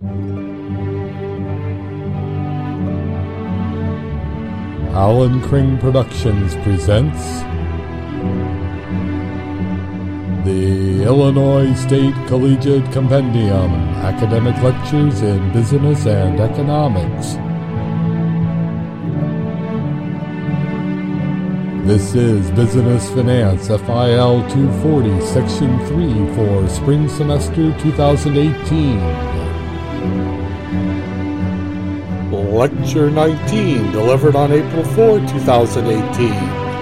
Alan Kring Productions presents the Illinois State Collegiate Compendium, Academic Lectures in Business and Economics. This is Business Finance FIL 240, Section 3 for Spring Semester 2018. Lecture 19, delivered on April 4, 2018.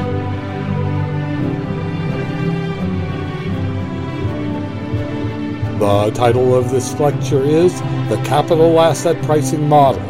The title of this lecture is The Capital Asset Pricing Model.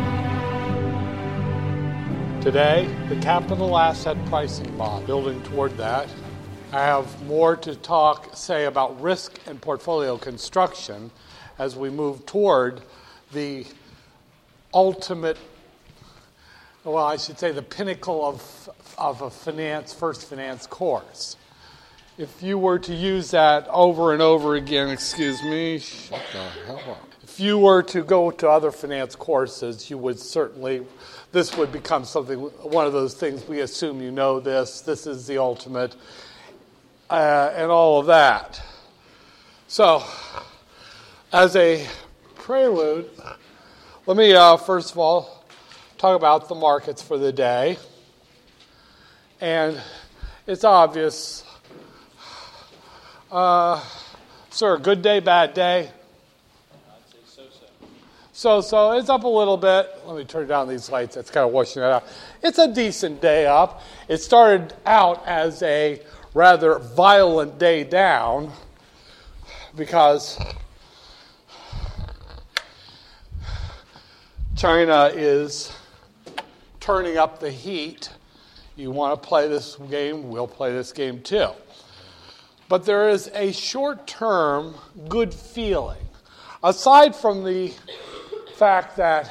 Today, the capital asset pricing model. Building toward that, I have more to say about risk and portfolio construction as we move toward the ultimate, well, I should say the pinnacle of a first finance course. If you were to use that over and over again, shut the hell up. If you were to go to other finance courses, you would certainly, this would become one of those things, we assume you know this is the ultimate, and all of that. So, as a prelude, let me first of all talk about the markets for the day. And it's obvious. Sir, good day, bad day? I'd say so-so. So-so. It's up a little bit. Let me turn down these lights. That's kind of washing it out. It's a decent day up. It started out as a rather violent day down because China is turning up the heat. You want to play this game, we'll play this game too. But there is a short-term good feeling. Aside from the fact that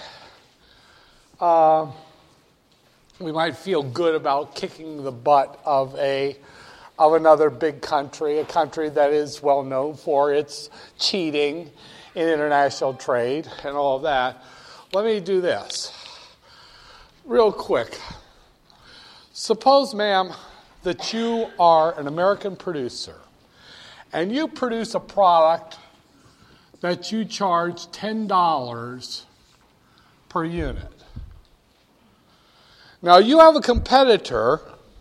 we might feel good about kicking the butt of another big country, a country that is well known for its cheating in international trade and all of that. Let me do this real quick. Suppose, ma'am, that you are an American producer and you produce a product that you charge $10 per unit. Now, you have a competitor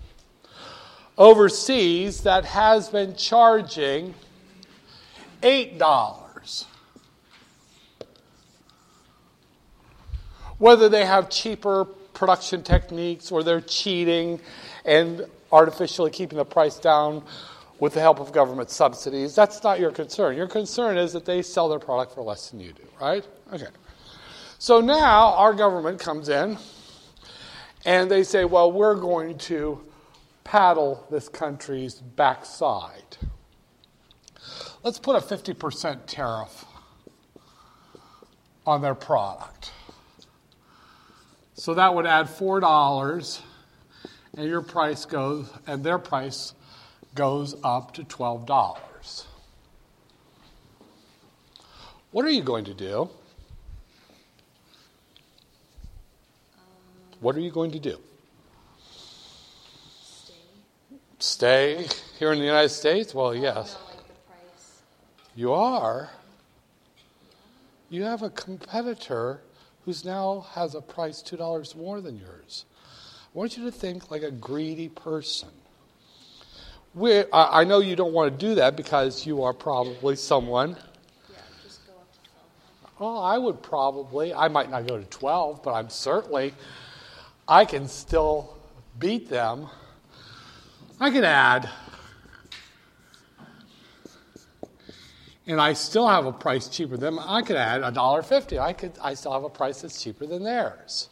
overseas that has been charging $8. Whether they have cheaper production techniques or they're cheating and artificially keeping the price down with the help of government subsidies, that's not your concern. Your concern is that they sell their product for less than you do, right? Okay. So now our government comes in and they say, well, we're going to paddle this country's backside. Let's put a 50% tariff on their product. So that would add $4, and their price goes up to $12. What are you going to do? What are you going to do? Stay here in the United States? Well, yes. I don't like the price. You are? You have a competitor who now has a price $2 more than yours. I want you to think like a greedy person. I know you don't want to do that because you are probably someone. Yeah, just go up to 12. Oh, I might not go to 12, but I can still beat them. I could add, and I still have a price cheaper than them. I could add $1.50. I still have a price that's cheaper than theirs.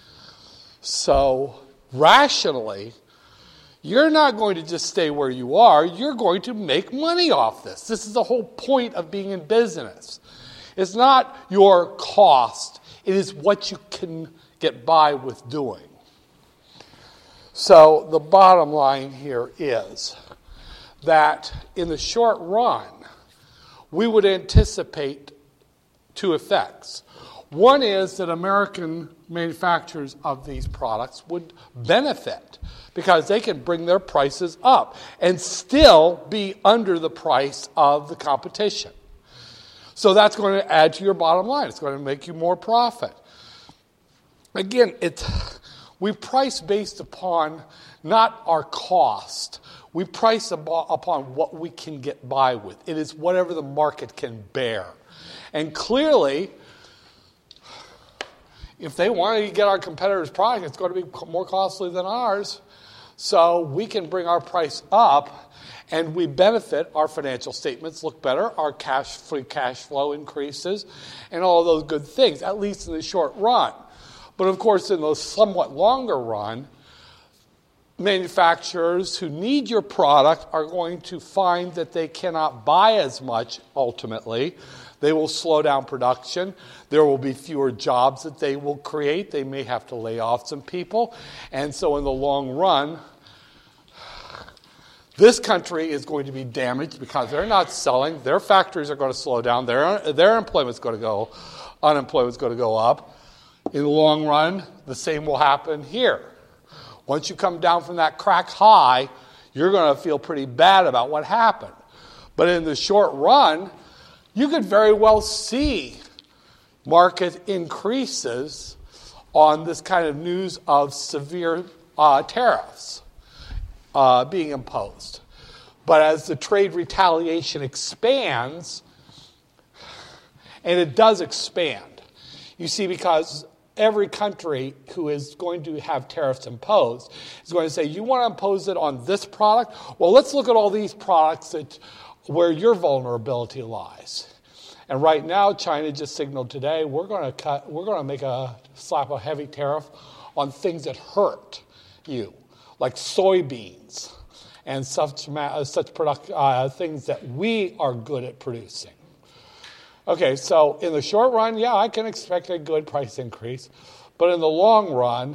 So rationally, you're not going to just stay where you are. You're going to make money off this. This is the whole point of being in business. It's not your cost. It is what you can get by with doing. So the bottom line here is that in the short run, we would anticipate two effects. One is that American manufacturers of these products would benefit because they can bring their prices up and still be under the price of the competition. So that's going to add to your bottom line. It's going to make you more profit. Again, we price based upon not our cost. We price upon what we can get by with. It is whatever the market can bear. And clearly, if they want to get our competitor's product, it's going to be more costly than ours. So we can bring our price up, and we benefit. Our financial statements look better. Our free cash flow increases, and all of those good things, at least in the short run. But of course, in the somewhat longer run, manufacturers who need your product are going to find that they cannot buy as much ultimately. They will slow down production. There will be fewer jobs that they will create. They may have to lay off some people. And so in the long run, this country is going to be damaged because they're not selling. Their factories are going to slow down. Their unemployment's going to go up. In the long run, the same will happen here. Once you come down from that crack high, you're going to feel pretty bad about what happened. But in the short run, you could very well see market increases on this kind of news of severe tariffs being imposed. But as the trade retaliation expands, and it does expand, you see, because every country who is going to have tariffs imposed is going to say, you want to impose it on this product? Well, let's look at all these products where your vulnerability lies. And right now, China just signaled today, we're going to slap a heavy tariff on things that hurt you, like soybeans and such things that we are good at producing. Okay, so in the short run, yeah, I can expect a good price increase. But in the long run,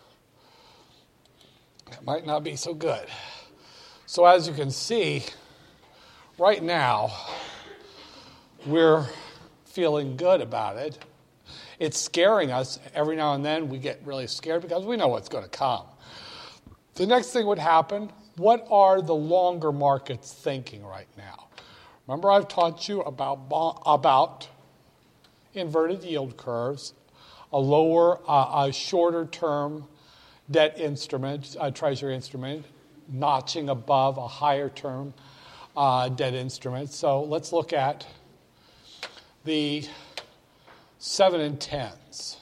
it might not be so good. So as you can see, right now, we're feeling good about it. It's scaring us. Every now and then we get really scared because we know what's going to come. The next thing would happen, what are the longer markets thinking right now? Remember, I've taught you about inverted yield curves, a shorter term debt instrument, a treasury instrument, notching above a higher term debt instrument. So let's look at the 7 and 10s.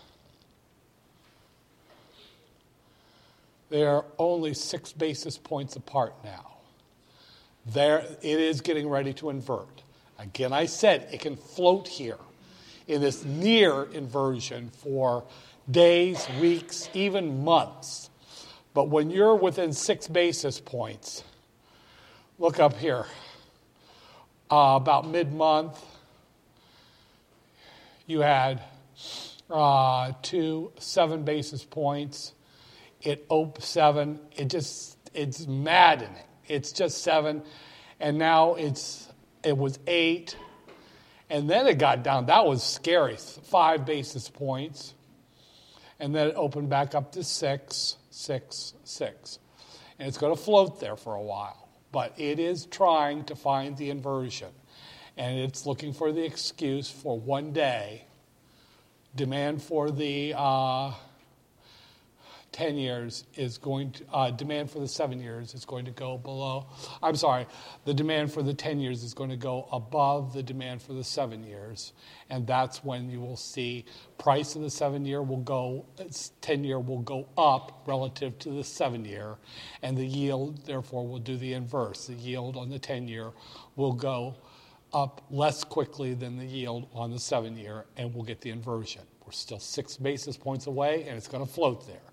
They're only 6 basis points apart now. There, it is getting ready to invert. Again, I said it can float here in this near inversion for days, weeks, even months. But when you're within 6 basis points, look up here. About mid-month, you had 7 basis points. It opened 7. It's maddening. It's just 7, and now it was 8, and then it got down. That was scary, 5 basis points, and then it opened back up to 6, 6, 6. And it's going to float there for a while, but it is trying to find the inversion, and it's looking for the excuse for one day. Demand for the 10 years is going to, demand for the 7 years is going to go below. I'm sorry, the demand for the 10 years is going to go above the demand for the 7 years. And that's when you will see price of the 7-year will go, 10-year will go up relative to the 7-year. And the yield, therefore, will do the inverse. The yield on the 10-year will go up less quickly than the yield on the 7-year, and we'll get the inversion. We're still 6 basis points away, and it's going to float there.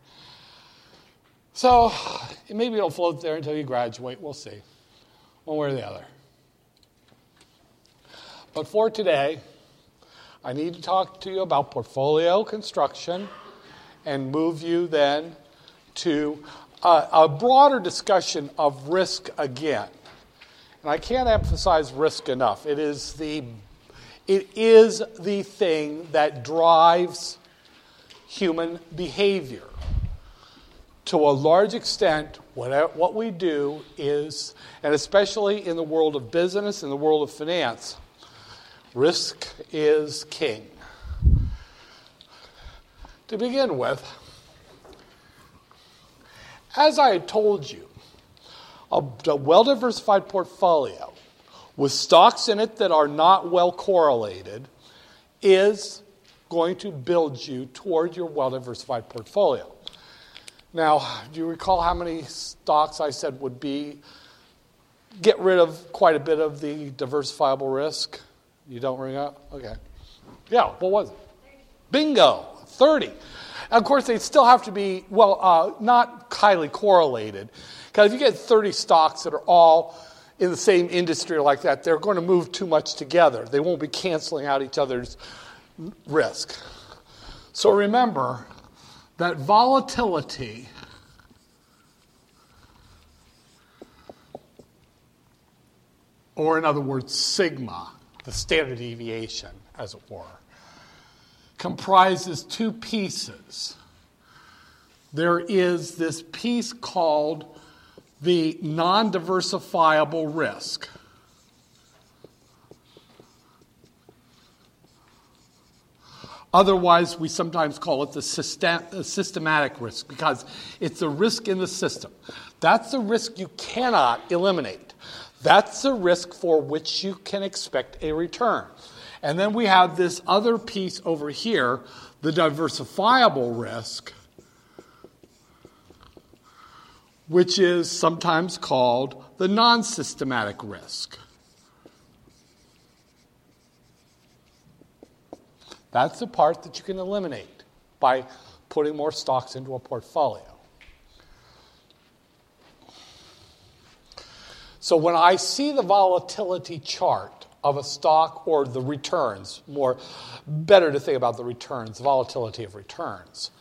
So maybe it'll float there until you graduate. We'll see, one way or the other. But for today, I need to talk to you about portfolio construction and move you then to a broader discussion of risk again. And I can't emphasize risk enough. It is It is the thing that drives human behavior. To a large extent, what we do is, and especially in the world of business, in the world of finance, risk is king. To begin with, as I had told you, a well-diversified portfolio with stocks in it that are not well correlated is going to build you toward your well-diversified portfolio. Now, do you recall how many stocks I said would get rid of quite a bit of the diversifiable risk? You don't ring up? Okay. Yeah, what was it? Bingo, 30. Of course, they still have to be, not highly correlated. Because if you get 30 stocks that are all in the same industry like that, they're going to move too much together. They won't be canceling out each other's risk. So remember that volatility or in other words, sigma, the standard deviation, as it were, comprises two pieces. There is this piece called the non-diversifiable risk. Otherwise, we sometimes call it the systematic risk because it's the risk in the system. That's the risk you cannot eliminate. That's the risk for which you can expect a return. And then we have this other piece over here, the diversifiable risk, which is sometimes called the non-systematic risk. That's the part that you can eliminate by putting more stocks into a portfolio. So when I see the volatility chart of a stock or the returns, better to think about the returns, the volatility of returns.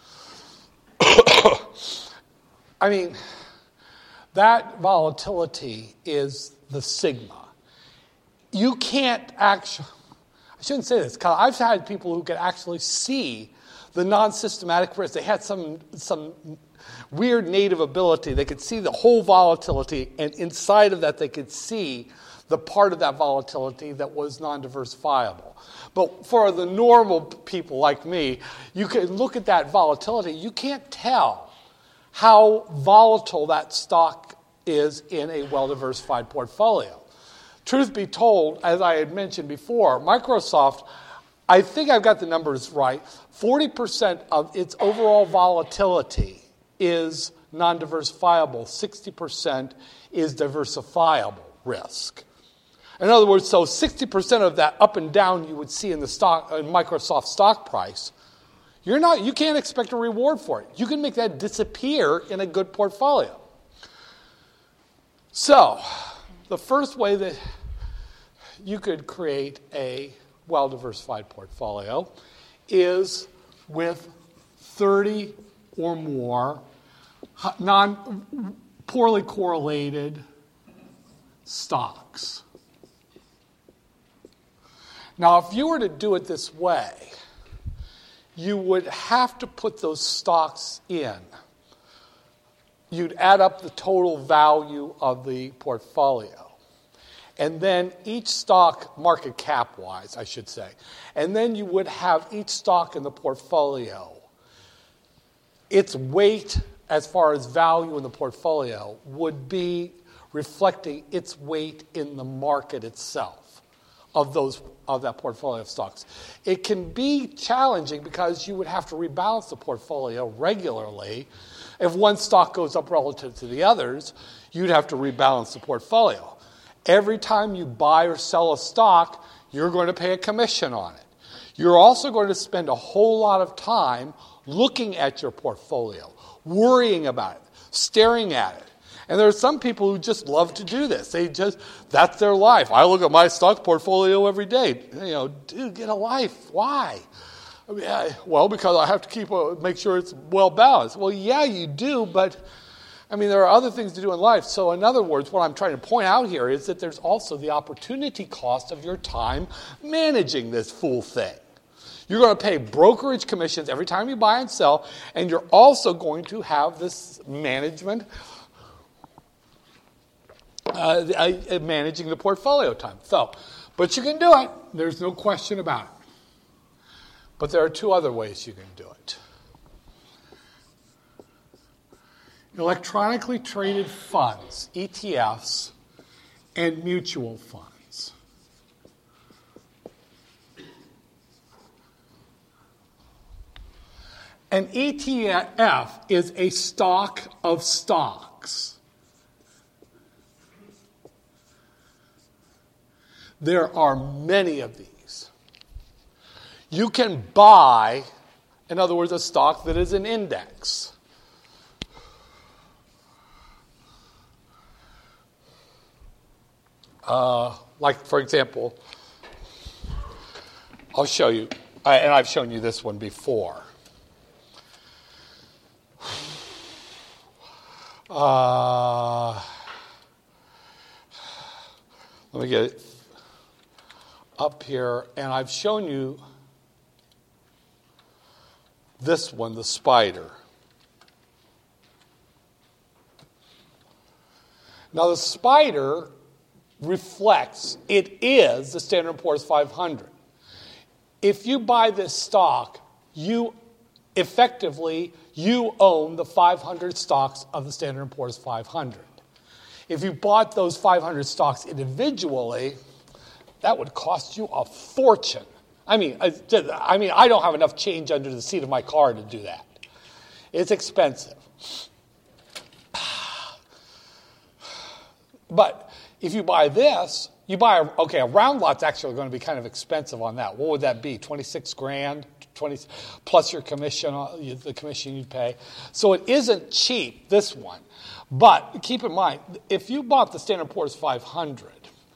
I mean, that volatility is the sigma. You can't actually, I shouldn't say this, because I've had people who could actually see the non-systematic risk. They had some weird native ability. They could see the whole volatility, and inside of that they could see the part of that volatility that was non-diversifiable. But for the normal people like me, you can look at that volatility. You can't tell how volatile that stock is in a well-diversified portfolio. Truth be told, as I had mentioned before, Microsoft, I think I've got the numbers right, 40% of its overall volatility is non-diversifiable, 60% is diversifiable risk. In other words, so 60% of that up and down you would see in the Microsoft stock price, you can't expect a reward for it. You can make that disappear in a good portfolio. So, the first way that you could create a well-diversified portfolio is with 30 or more poorly correlated stocks. Now, if you were to do it this way, you would have to put those stocks in. You'd add up the total value of the portfolio. And then each stock, market cap-wise, I should say, and then you would have each stock in the portfolio, its weight as far as value in the portfolio would be reflecting its weight in the market itself of that portfolio of stocks. It can be challenging because you would have to rebalance the portfolio regularly. If one stock goes up relative to the others, you'd have to rebalance the portfolio. Every time you buy or sell a stock, you're going to pay a commission on it. You're also going to spend a whole lot of time looking at your portfolio, worrying about it, staring at it. And there are some people who just love to do this. That's their life. I look at my stock portfolio every day. Dude, get a life. Why? Well, because I have to make sure it's well balanced. Well, yeah, you do, but I mean, there are other things to do in life. So in other words, what I'm trying to point out here is that there's also the opportunity cost of your time managing this fool thing. You're going to pay brokerage commissions every time you buy and sell, and you're also going to have this management, managing the portfolio time. So, but you can do it. There's no question about it. But there are two other ways you can do it. Electronically traded funds, ETFs, and mutual funds. An ETF is a stock of stocks. There are many of these. You can buy, in other words, a stock that is an index. Like, for example, I'll show you, and I've shown you this one before. Let me get it up here, and I've shown you this one, the spider. Now, the spider reflects, it is the Standard & Poor's 500. If you buy this stock, you own the 500 stocks of the Standard & Poor's 500. If you bought those 500 stocks individually, that would cost you a fortune. I mean, I don't have enough change under the seat of my car to do that. It's expensive. But if you buy this, a round lot's actually going to be kind of expensive on that. What would that be? 26 grand, 20 plus your commission, the commission you pay. So it isn't cheap, this one. But keep in mind, if you bought the Standard & Poor's 500,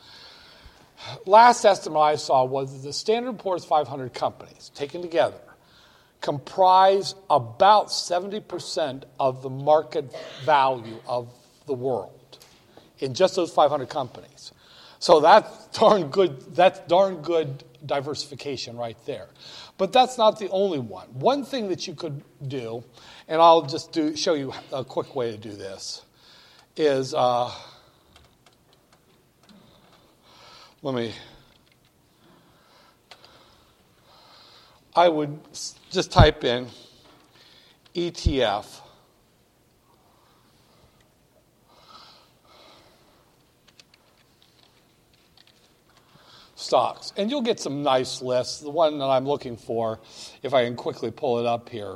last estimate I saw was that the Standard & Poor's 500 companies taken together comprise about 70% of the market value of the world in just those 500 companies. So that's darn good diversification right there. But that's not the only one. One thing that you could do, and I'll just show you a quick way to do this, is I would just type in ETF stocks. And you'll get some nice lists. The one that I'm looking for, if I can quickly pull it up here.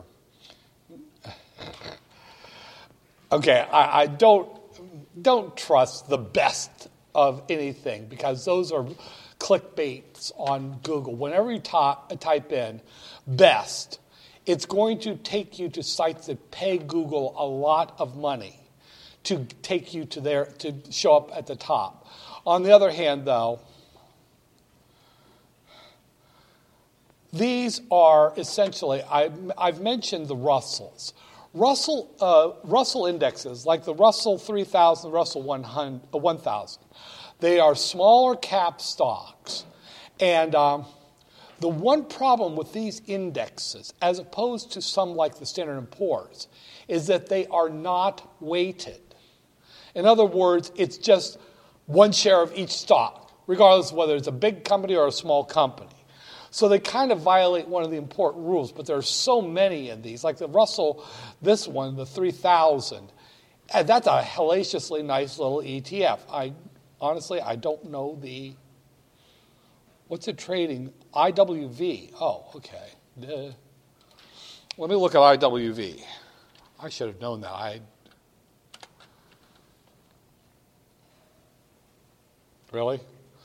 Okay, I don't trust the best of anything because those are clickbaits on Google. Whenever you type in best, it's going to take you to sites that pay Google a lot of money to take you to show up at the top. On the other hand, though, these are essentially, I've mentioned the Russells. Russell indexes, like the Russell 3000, Russell 1000, they are smaller cap stocks. And the one problem with these indexes, as opposed to some like the Standard & Poor's, is that they are not weighted. In other words, it's just one share of each stock, regardless of whether it's a big company or a small company. So they kind of violate one of the important rules, but there are so many of these. Like the Russell, this one, the 3000, that's a hellaciously nice little ETF. Honestly, I don't know what's it trading? IWV. Oh, okay. Let me look at IWV. I should have known that. Really?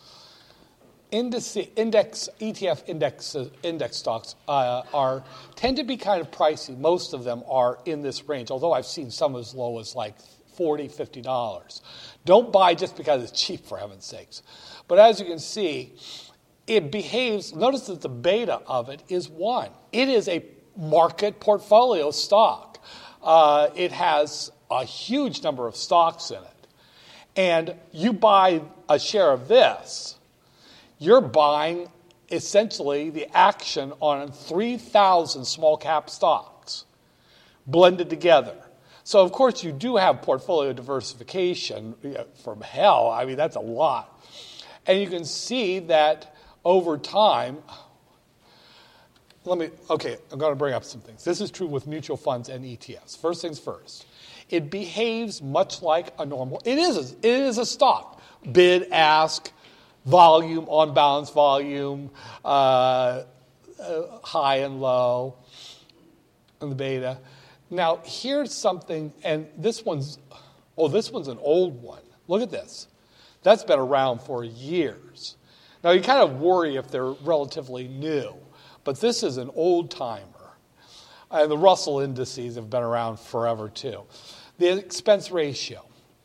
ETF index stocks tend to be kind of pricey. Most of them are in this range, although I've seen some as low as like $40, $50. Don't buy just because it's cheap, for heaven's sakes. But as you can see, it behaves, notice that the beta of it is 1. It is a market portfolio stock. It has a huge number of stocks in it, and you buy a share of this, you're buying essentially the action on 3,000 small cap stocks blended together. So, of course, you do have portfolio diversification from hell. I mean, that's a lot. And you can see that over time, I'm going to bring up some things. This is true with mutual funds and ETFs. First things first. It behaves much like a normal, it is a stock. Bid, ask, volume, on balance volume, high and low, and the beta. Now, here's something, and this one's an old one. Look at this. That's been around for years. Now, you kind of worry if they're relatively new, but this is an old timer. And the Russell indices have been around forever, too. The expense ratio.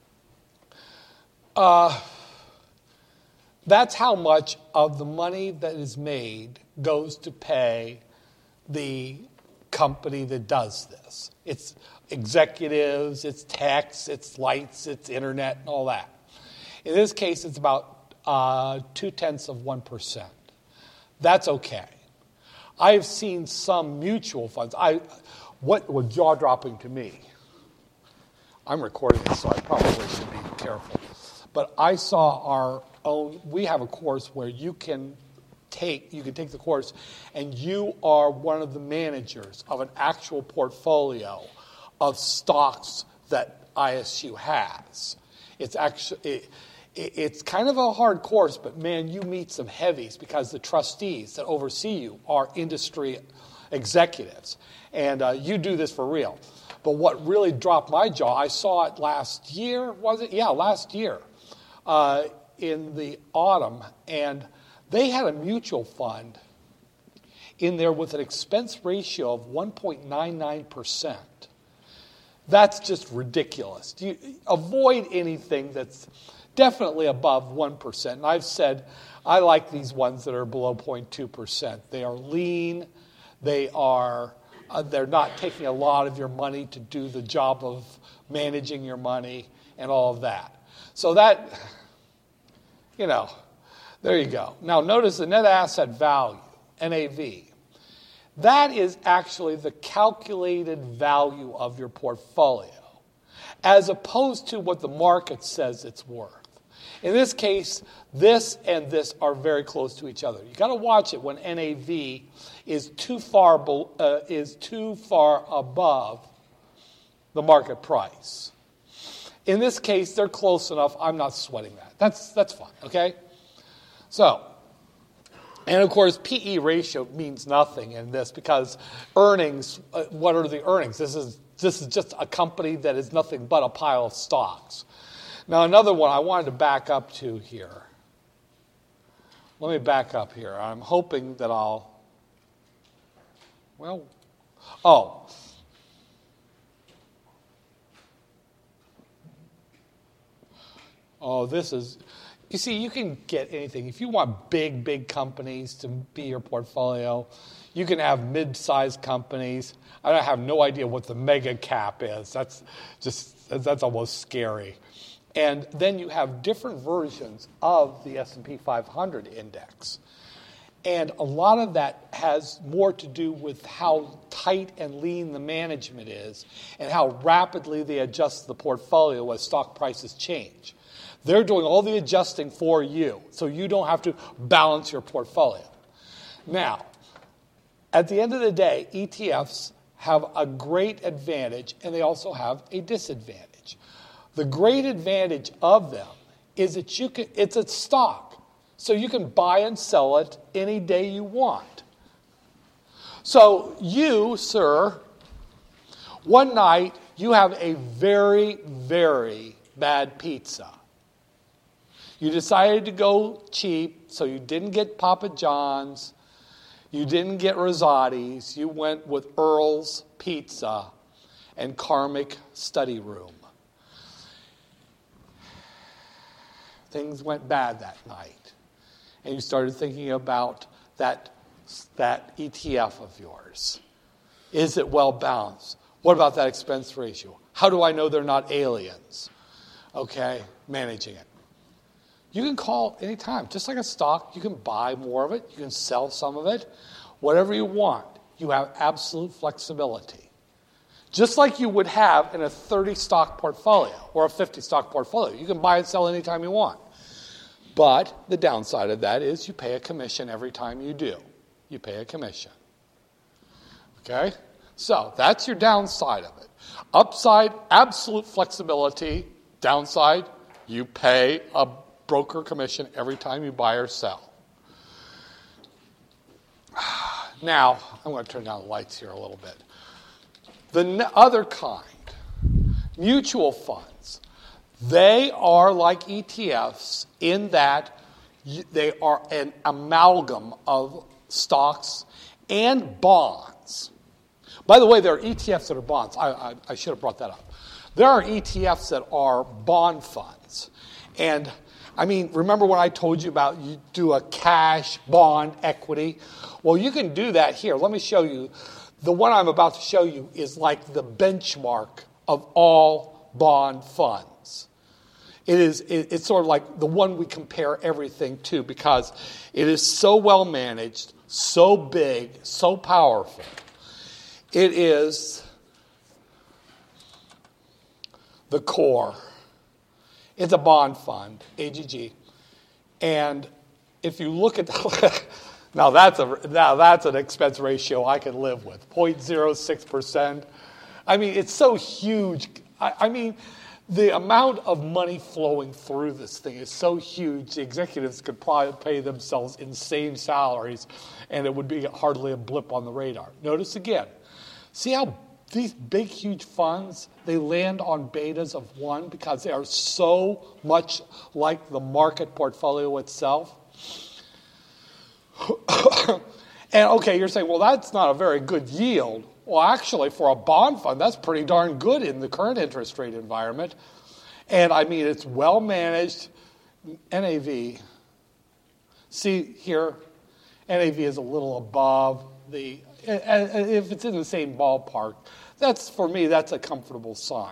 That's how much of the money that is made goes to pay the company that does this. It's executives, it's tax, it's lights, it's internet, and all that. In this case, it's about 0.2%. That's okay. I've seen some mutual funds. What was jaw-dropping to me, I'm recording this, so I probably should be careful. But I saw our own, we have a course where you can take the course and you are one of the managers of an actual portfolio of stocks that ISU has. It's kind of a hard course, but man, you meet some heavies because the trustees that oversee you are industry executives. And you do this for real. But what really dropped my jaw, I saw it last year, was it? Yeah, last year in the autumn. And they had a mutual fund in there with an expense ratio of 1.99%. That's just ridiculous. You avoid anything that's definitely above 1%. And I've said I like these ones that are below 0.2%. They are lean. They're not taking a lot of your money to do the job of managing your money and all of that. So that, there you go. Now notice the net asset value, NAV. That is actually the calculated value of your portfolio, as opposed to what the market says it's worth. In this case, this and this are very close to each other. You've got to watch it when NAV is too far above the market price. In this case, they're close enough. I'm not sweating that. That's fine, okay? So, and of course, PE ratio means nothing in this because earnings, what are the earnings? This is just a company that is nothing but a pile of stocks. Now, another one I wanted to back up to here. Let me back up here. I'm hoping that this is, you see, you can get anything. If you want big companies to be your portfolio, you can have mid-sized companies. I have no idea what the mega cap is. That's almost scary. And then you have different versions of the S&P 500 index. And a lot of that has more to do with how tight and lean the management is and how rapidly they adjust the portfolio as stock prices change. They're doing all the adjusting for you, so you don't have to balance your portfolio. Now, at the end of the day, ETFs have a great advantage, and they also have a disadvantage. The great advantage of them is that it's a stock, so you can buy and sell it any day you want. So you, sir, one night you have a very, very bad pizza. You decided to go cheap, so you didn't get Papa John's, you didn't get Rosati's, you went with Earl's Pizza and Karmic Study Room. Things went bad that night. And you started thinking about that ETF of yours. Is it well balanced? What about that expense ratio? How do I know they're not aliens? Okay, managing it. You can call anytime. Just like a stock, you can buy more of it. You can sell some of it. Whatever you want. You have absolute flexibility. Just like you would have in a 30-stock portfolio or a 50-stock portfolio. You can buy and sell anytime you want. But the downside of that is you pay a commission every time you do. You pay a commission. Okay? So that's your downside of it. Upside, absolute flexibility. Downside, you pay a broker commission every time you buy or sell. Now, I'm going to turn down the lights here a little bit. The other kind, mutual funds, they are like ETFs in that they are an amalgam of stocks and bonds. By the way, there are ETFs that are bonds. I should have brought that up. There are ETFs that are bond funds. And, I mean, remember when I told you about you do a cash, bond, equity? Well, you can do that here. Let me show you. The one I'm about to show you is like the benchmark of all bond funds. It's sort of like the one we compare everything to because it is so well managed, so big, so powerful. It is the core. It's a bond fund, AGG. And if you look at now that's an expense ratio I can live with, 0.06%. I mean, it's so huge. I mean, the amount of money flowing through this thing is so huge, the executives could probably pay themselves insane salaries, and it would be hardly a blip on the radar. Notice again, see how these big, huge funds, they land on betas of 1 because they are so much like the market portfolio itself. And okay, you're saying, well, that's not a very good yield. Well, actually, for a bond fund, that's pretty darn good in the current interest rate environment. And I mean, it's well managed. NAV. See here, NAV is a little above the. If it's in the same ballpark, for me, that's a comfortable sign.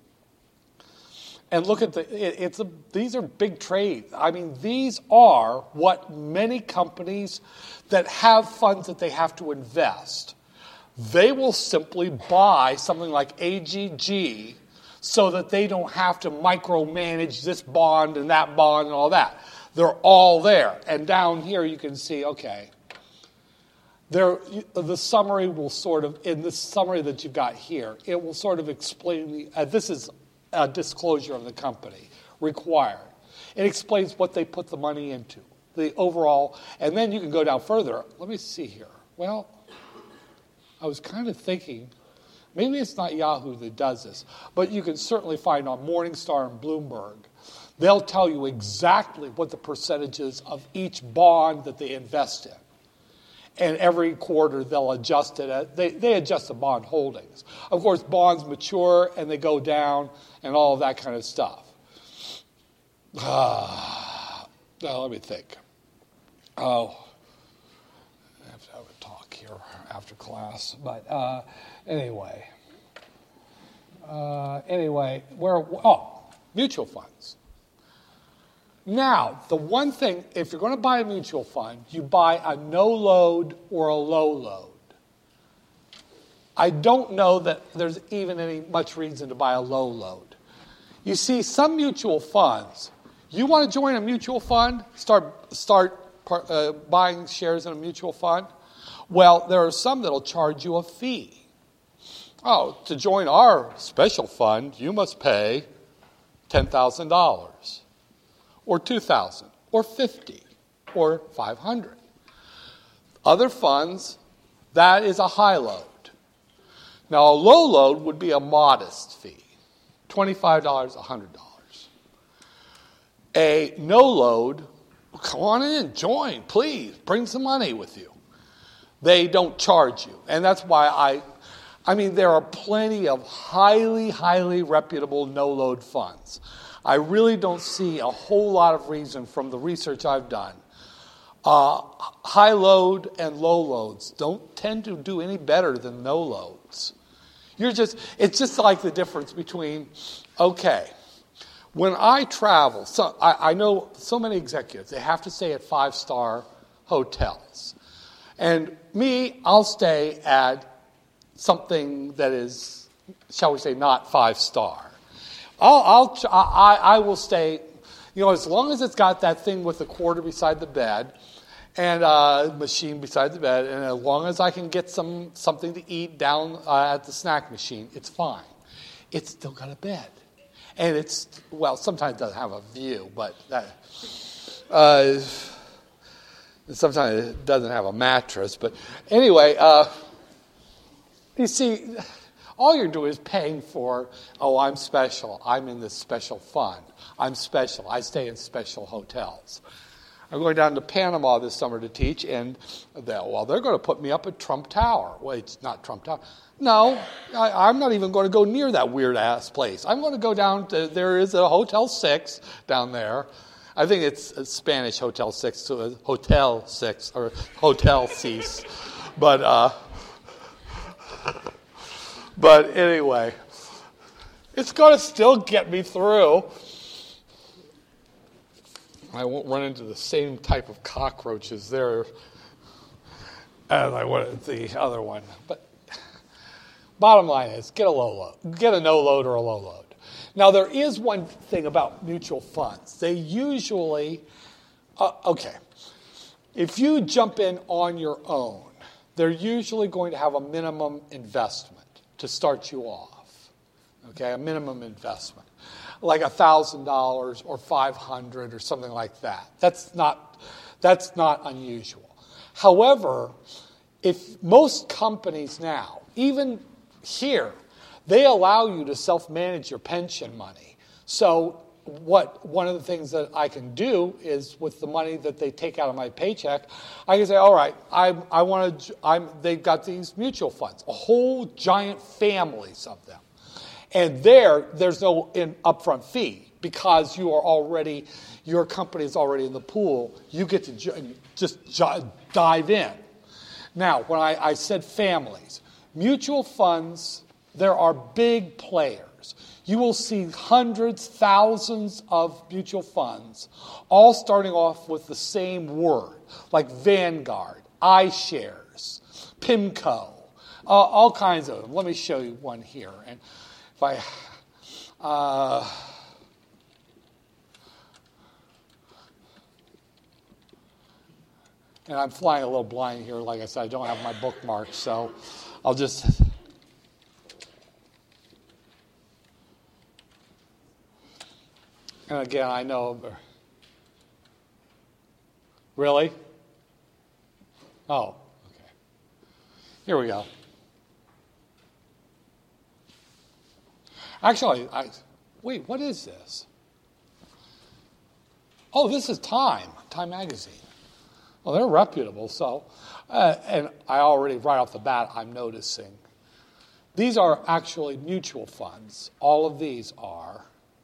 And look at these are big trades. I mean, these are what many companies that have funds that they have to invest. They will simply buy something like AGG so that they don't have to micromanage this bond and that bond and all that. They're all there. And down here you can see, okay, the summary will sort of, in this summary that you've got here, it will sort of explain, this is a disclosure of the company required. It explains what they put the money into, the overall, and then you can go down further. Let me see here. Well, I was kind of thinking, maybe it's not Yahoo that does this, but you can certainly find on Morningstar and Bloomberg. They'll tell you exactly what the percentages of each bond that they invest in. And every quarter they'll adjust it. They adjust the bond holdings. Of course, bonds mature and they go down and all of that kind of stuff. Now, let me think. Oh, I have to have a talk here after class. But anyway, mutual funds. Now, the one thing, if you're going to buy a mutual fund, you buy a no load or a low load. I don't know that there's even any much reason to buy a low load. You see, some mutual funds, you want to join a mutual fund, start buying shares in a mutual fund? Well, there are some that will charge you a fee. Oh, to join our special fund, you must pay $10,000. Or $2,000, or $50,000, or $500,000. Other funds, that is a high load. Now, a low load would be a modest fee, $25, $100. A no load, come on in, join, please, bring some money with you. They don't charge you, and that's why I mean, there are plenty of highly, highly reputable no load funds. I really don't see a whole lot of reason from the research I've done. High load and low loads don't tend to do any better than no loads. It's just like the difference between, okay, when I travel, so I know so many executives, they have to stay at 5-star hotels. And me, I'll stay at something that is, shall we say, not 5-star. I will stay, as long as it's got that thing with the quarter beside the bed and a machine beside the bed, and as long as I can get something to eat down at the snack machine, it's fine. It's still got a bed. And sometimes it doesn't have a view, but sometimes it doesn't have a mattress. But anyway, you see, all you're doing is paying for, I'm special. I'm in this special fund. I'm special. I stay in special hotels. I'm going down to Panama this summer to teach, and they're going to put me up at Trump Tower. Well, it's not Trump Tower. No, I'm not even going to go near that weird-ass place. I'm going to go down to, there is a Hotel 6 down there. I think it's a Spanish Hotel 6, so Hotel 6, or Hotel 6. But anyway, it's going to still get me through. I won't run into the same type of cockroaches there as I would at the other one. But bottom line is, get a low load. Get a no load or a low load. Now, there is one thing about mutual funds. They usually, if you jump in on your own, they're usually going to have a minimum investment to start you off. Okay, a minimum investment. Like $1,000 or $500 or something like that. That's not unusual. However, if most companies now, even here, they allow you to self-manage your pension money. So one of the things that I can do is with the money that they take out of my paycheck, I can say, all right, they've got these mutual funds, a whole giant families of them. And there's no upfront fee because your company is already in the pool. You get to just dive in. Now, when I said families, mutual funds, there are big players. You will see hundreds, thousands of mutual funds, all starting off with the same word, like Vanguard, iShares, PIMCO, all kinds of them. Let me show you one here. And if and I'm flying a little blind here. Like I said, I don't have my bookmarks, so I'll just... And again, I know... Really? Oh, okay. Here we go. Actually, wait, what is this? Oh, this is Time Magazine. Well, they're reputable, so, and I already, right off the bat, I'm noticing. These are actually mutual funds. All of these are.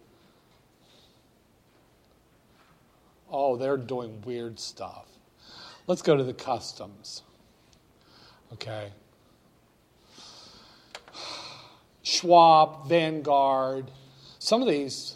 Oh, they're doing weird stuff. Let's go to the customs. Okay. Schwab, Vanguard, some of these,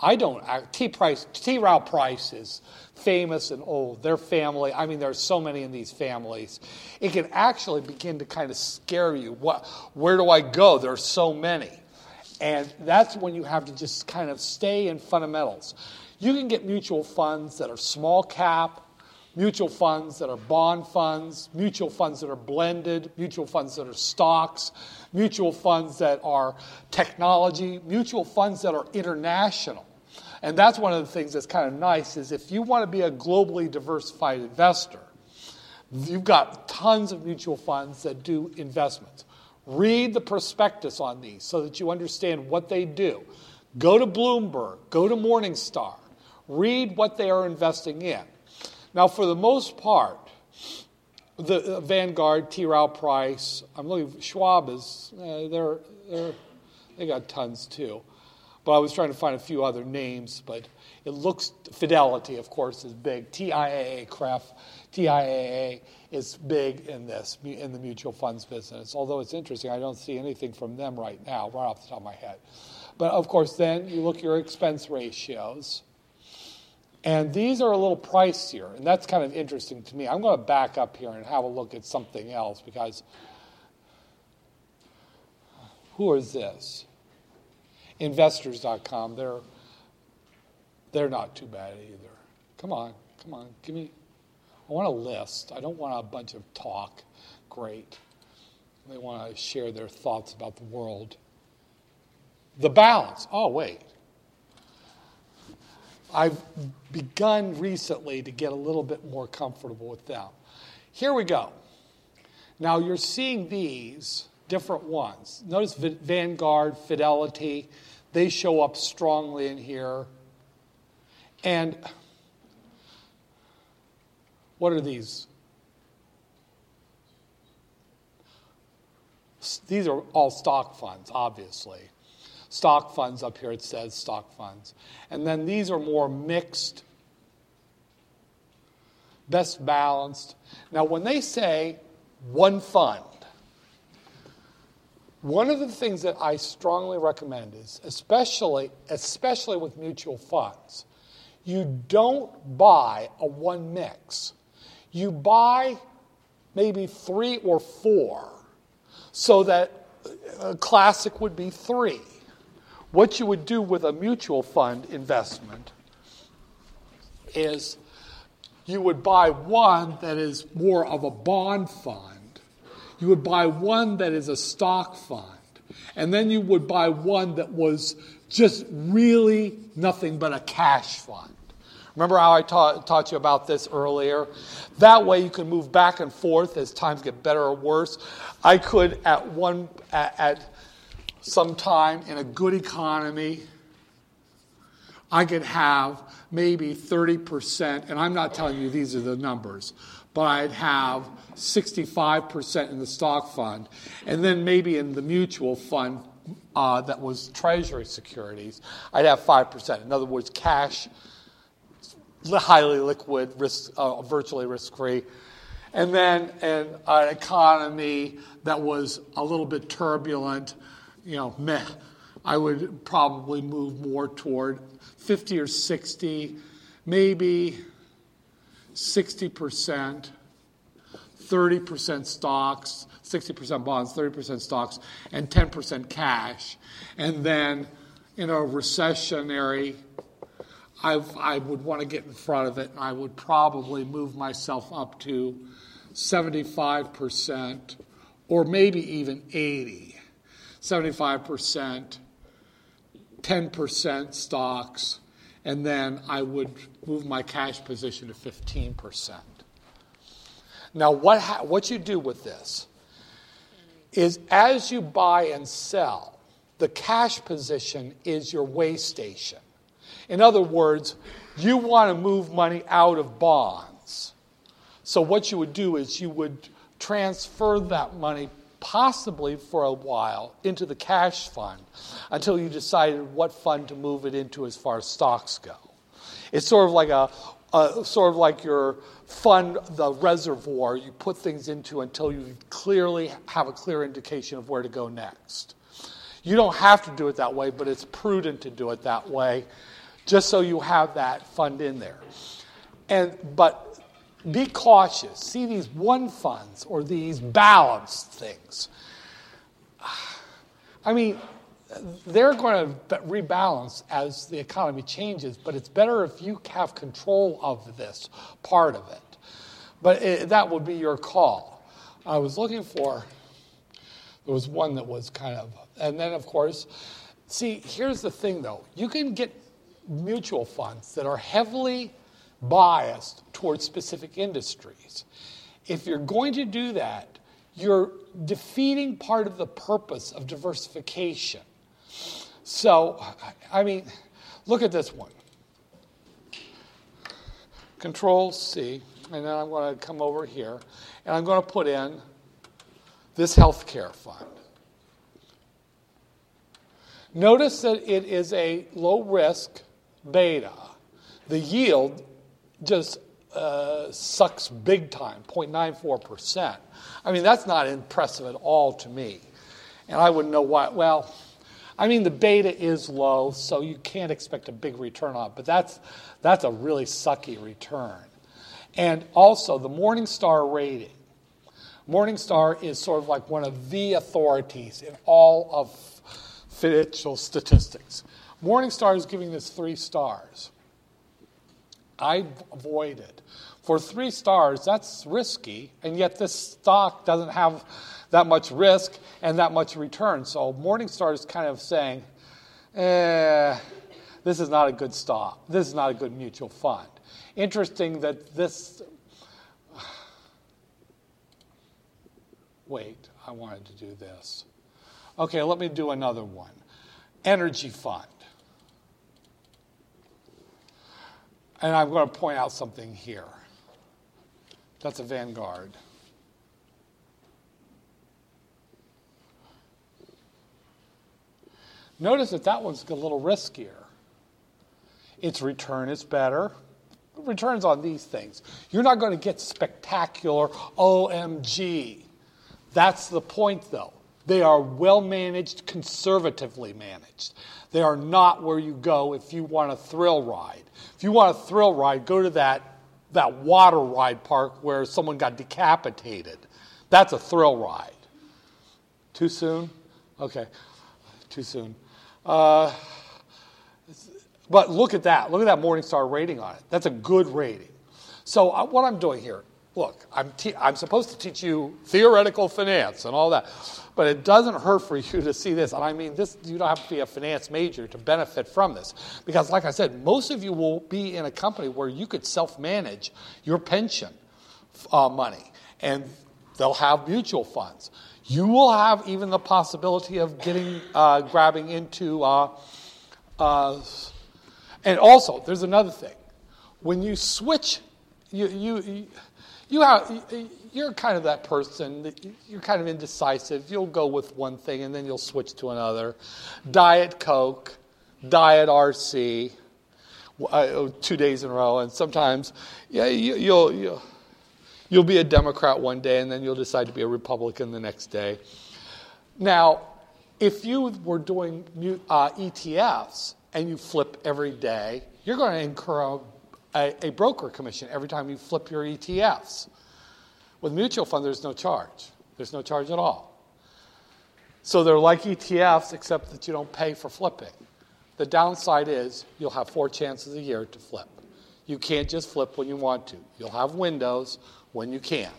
T. Rowe Price is famous and old. Their family, there's so many in these families. It can actually begin to kind of scare you. Where do I go? There's so many. And that's when you have to just kind of stay in fundamentals. You can get mutual funds that are small cap, mutual funds that are bond funds, mutual funds that are blended, mutual funds that are stocks, mutual funds that are technology, mutual funds that are international. And that's one of the things that's kind of nice is if you want to be a globally diversified investor, you've got tons of mutual funds that do investments. Read the prospectus on these so that you understand what they do. Go to Bloomberg, go to Morningstar, read what they are investing in. Now, for the most part, the Vanguard, T. Rowe Price, I'm looking. Schwab is they got tons too, But I was trying to find a few other names, but it looks, Fidelity, of course, is big. TIAA, TIAA is big in the mutual funds business. Although it's interesting, I don't see anything from them right now, right off the top of my head. But of course, then you look at your expense ratios. And these are a little pricier, and that's kind of interesting to me. I'm going to back up here and have a look at something else, because who is this? Investors.com, they're not too bad either. Come on, give me, I want a list. I don't want a bunch of talk. Great. They want to share their thoughts about the world. The Balance, oh wait. I've begun recently to get a little bit more comfortable with them. Here we go. Now you're seeing these different ones. Notice Vanguard, Fidelity, they show up strongly in here. And what are these? These are all stock funds, obviously. Stock funds up here, it says stock funds. And then these are more mixed, best balanced. Now, when they say one fund, one of the things that I strongly recommend is, especially with mutual funds, you don't buy a one mix. You buy maybe 3 or 4, so that a classic would be 3. What you would do with a mutual fund investment is you would buy one that is more of a bond fund. You would buy one that is a stock fund. And then you would buy one that was just really nothing but a cash fund. Remember how I taught you about this earlier? That way you can move back and forth as times get better or worse. I could at some time in a good economy, I could have maybe 30%, and I'm not telling you these are the numbers, but I'd have 65% in the stock fund, and then maybe in the mutual fund that was treasury securities, I'd have 5%. In other words, cash, highly liquid, virtually risk-free. And then in an economy that was a little bit turbulent, I would probably move more toward 50 or 60, maybe 60%, 30% stocks, 60% bonds, 30% stocks, and 10% cash. And then in a recessionary, I would want to get in front of it, and I would probably move myself up to 75% or maybe even 80%. 75%, 10% stocks, and then I would move my cash position to 15%. Now, what you do with this is as you buy and sell, the cash position is your way station. In other words, you want to move money out of bonds. So what you would do is you would transfer that money possibly for a while into the cash fund until you decided what fund to move it into as far as stocks go. It's sort of like your fund, the reservoir you put things into until you clearly have a clear indication of where to go next. You don't have to do it that way, but it's prudent to do it that way, just so you have that fund in there. But be cautious. See these one funds or these balanced things. I mean, they're going to rebalance as the economy changes, but it's better if you have control of this part of it. But that would be your call. I was looking for, there was one that was kind of, and then of course, see, here's the thing though. You can get mutual funds that are heavily biased towards specific industries. If you're going to do that, you're defeating part of the purpose of diversification. So, I mean, look at this one. Control C, and then I'm going to come over here, and I'm going to put in this healthcare fund. Notice that it is a low-risk beta. The yield just sucks big time, 0.94%. I mean, that's not impressive at all to me. And I wouldn't know why. Well, I mean, the beta is low, so you can't expect a big return on it. But that's a really sucky return. And also, the Morningstar rating. Morningstar is sort of like one of the authorities in all of financial statistics. Morningstar is giving this 3 stars. I avoid it. For 3 stars, that's risky, and yet this stock doesn't have that much risk and that much return. So Morningstar is kind of saying, this is not a good stock. This is not a good mutual fund. Interesting that this... Wait, I wanted to do this. Okay, let me do another one. Energy fund. And I'm going to point out something here. That's a Vanguard. Notice that one's a little riskier. Its return is better. Returns on these things. You're not going to get spectacular OMG. That's the point, though. They are well managed, conservatively managed. They are not where you go if you want a thrill ride. If you want a thrill ride, go to that water ride park where someone got decapitated. That's a thrill ride. Too soon? Okay, too soon. But look at that. Look at that Morningstar rating on it. That's a good rating. So what I'm doing here, look, I'm supposed to teach you theoretical finance and all that, but it doesn't hurt for you to see this. And I mean, this, you don't have to be a finance major to benefit from this. Because like I said, most of you will be in a company where you could self-manage your pension money, and they'll have mutual funds. You will have even the possibility of grabbing into, and also, there's another thing. When you switch, you're kind of that person. You're kind of indecisive. You'll go with one thing and then you'll switch to another. Diet Coke, Diet RC, 2 days in a row, and sometimes, you'll be a Democrat one day and then you'll decide to be a Republican the next day. Now, if you were doing ETFs and you flip every day, you're going to incur a broker commission every time you flip your ETFs. With mutual fund, there's no charge. There's no charge at all. So they're like ETFs, except that you don't pay for flipping. The downside is you'll have 4 chances a year to flip. You can't just flip when you want to. You'll have windows when you can.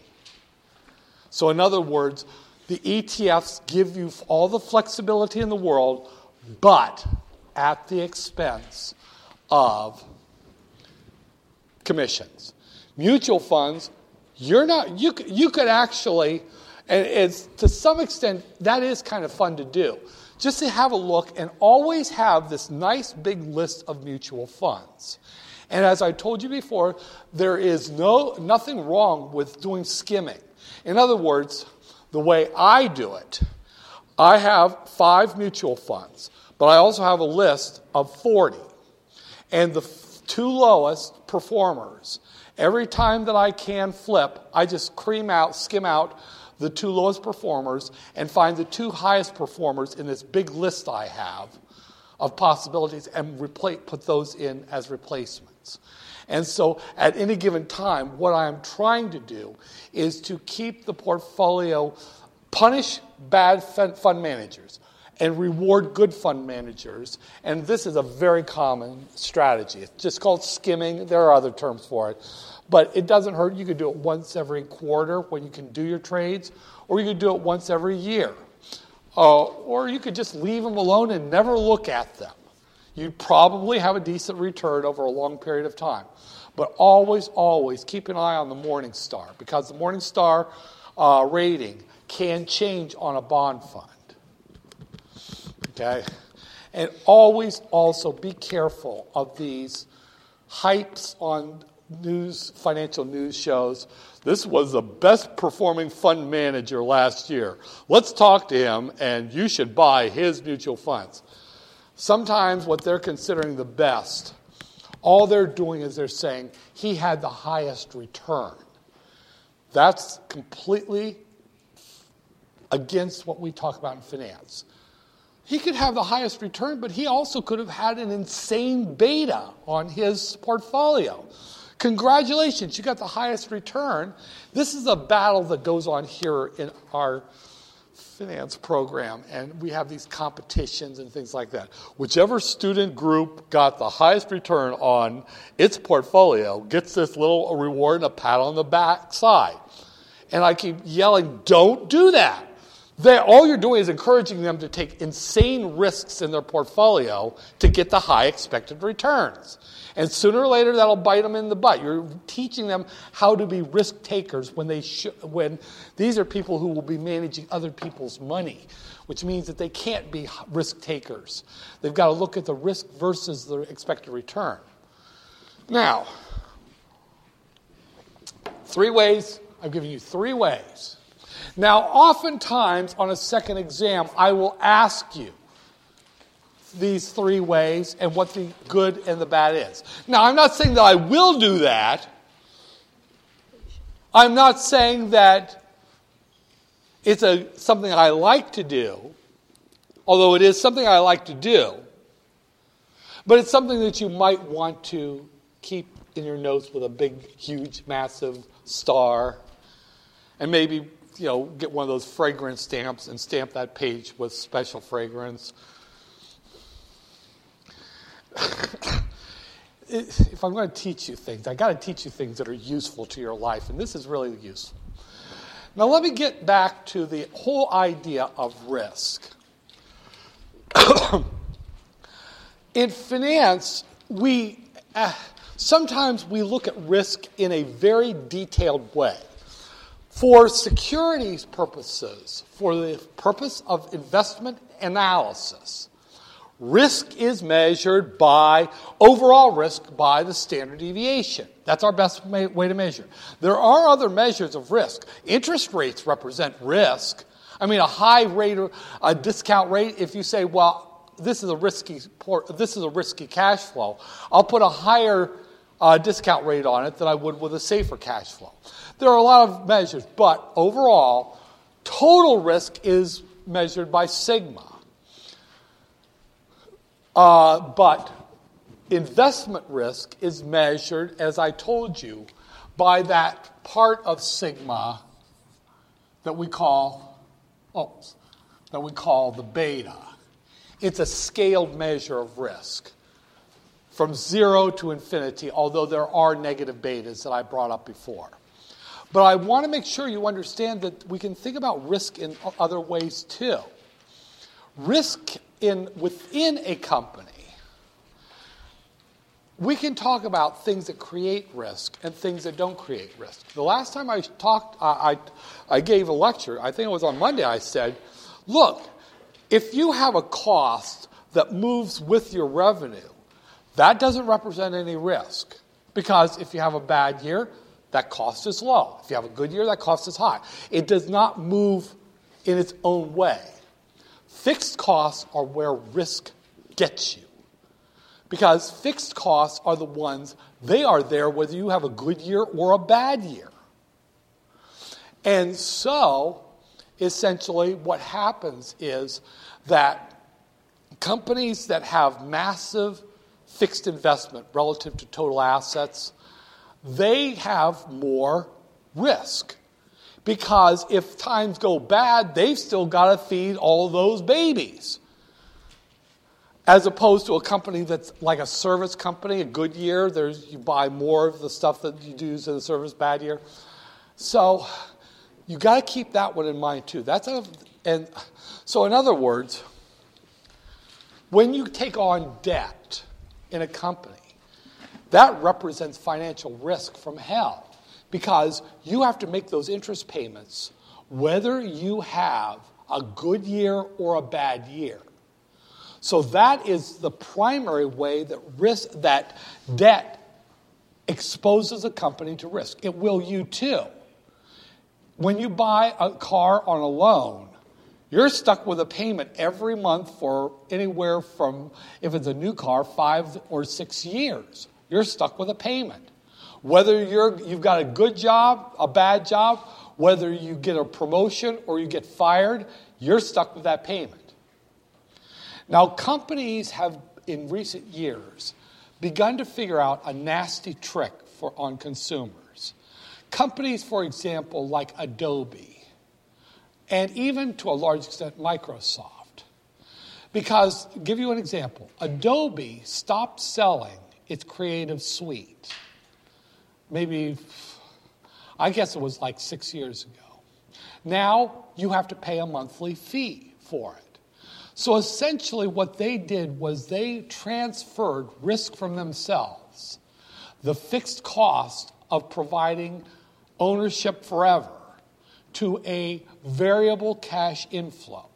So in other words, the ETFs give you all the flexibility in the world, but at the expense of commissions. Mutual funds, you could actually, and it's to some extent, that is kind of fun to do. Just to have a look and always have this nice big list of mutual funds. And as I told you before, there is nothing wrong with doing skimming. In other words, the way I do it, I have 5 mutual funds, but I also have a list of 40. And the 2 lowest performers, every time that I can flip, I just skim out the 2 lowest performers and find the 2 highest performers in this big list I have of possibilities and put those in as replacements. And so at any given time, what I'm trying to do is to keep the portfolio, punish bad fund managers and reward good fund managers. And this is a very common strategy. It's just called skimming. There are other terms for it. But it doesn't hurt. You could do it once every quarter when you can do your trades, or you could do it once every year. Or you could just leave them alone and never look at them. You'd probably have a decent return over a long period of time. But always, always keep an eye on the Morningstar, because the Morningstar rating can change on a bond fund. Okay? And always also be careful of these hypes on financial news shows. This was the best performing fund manager last year. Let's talk to him, and you should buy his mutual funds. sometimes what they're considering the best, all they're doing is they're saying he had the highest return. That's completely against what we talk about in finance. He could have the highest return, but he also could have had an insane beta on his portfolio. Congratulations, you got the highest return. This is a battle that goes on here in our finance program, and we have these competitions and things like that. Whichever student group got the highest return on its portfolio gets this little reward and a pat on the back side. And I keep yelling, don't do that. All you're doing is encouraging them to take insane risks in their portfolio to get the high expected returns. And sooner or later, that'll bite them in the butt. You're teaching them how to be risk takers when these are people who will be managing other people's money, which means that they can't be risk takers. They've got to look at the risk versus the expected return. Now, 3 ways. I've given you 3 ways. Now, oftentimes on a second exam, I will ask you these 3 ways and what the good and the bad is. Now, I'm not saying that I will do that. I'm not saying that it's something I like to do, although it is something I like to do. But it's something that you might want to keep in your notes with a big, huge, massive star, and maybe get one of those fragrance stamps and stamp that page with special fragrance. If I'm going to teach you things, I got to teach you things that are useful to your life, and this is really useful. Now let me get back to the whole idea of risk. In finance, sometimes we look at risk in a very detailed way. For securities purposes, for the purpose of investment analysis, risk is measured by overall risk by the standard deviation. That's our best way to measure. There are other measures of risk. Interest rates represent risk. I mean, a high rate or a discount rate, if you say, well, this is a risky cash flow, I'll put a higher discount rate on it than I would with a safer cash flow. There are a lot of measures, but overall, total risk is measured by sigma. But investment risk is measured, as I told you, by that part of sigma that we call the beta. It's a scaled measure of risk from 0 to infinity, although there are negative betas that I brought up before. But I want to make sure you understand that we can think about risk in other ways too. Risk within a company. We can talk about things that create risk and things that don't create risk. The last time I talked, I gave a lecture, I think it was on Monday, I said, look, if you have a cost that moves with your revenue, that doesn't represent any risk. Because if you have a bad year, that cost is low. If you have a good year, that cost is high. It does not move in its own way. Fixed costs are where risk gets you. Because fixed costs are the ones, they are there whether you have a good year or a bad year. And so, essentially, what happens is that companies that have massive fixed investment relative to total assets, they have more risk. Because if times go bad, they've still got to feed all of those babies. As opposed to a company that's like a service company, a good year, you buy more of the stuff that you use in the service, bad year. So you got to keep that one in mind too. So in other words, when you take on debt in a company, that represents financial risk from hell because you have to make those interest payments whether you have a good year or a bad year. So that is the primary way that debt exposes a company to risk. It will you too. When you buy a car on a loan, You're stuck with a payment every month for anywhere from, if it's a new car, 5 or 6 years. You're stuck with a payment. Whether you've got a good job, a bad job, whether you get a promotion or you get fired, you're stuck with that payment. Now, companies have, in recent years, begun to figure out a nasty trick on consumers. Companies, for example, like Adobe, and even to a large extent Microsoft. Because, to give you an example, Adobe stopped selling its Creative Suite. Maybe, I guess it was like 6 years ago. Now, you have to pay a monthly fee for it. So essentially what they did was they transferred risk from themselves, the fixed cost of providing ownership forever, to a variable cash inflow.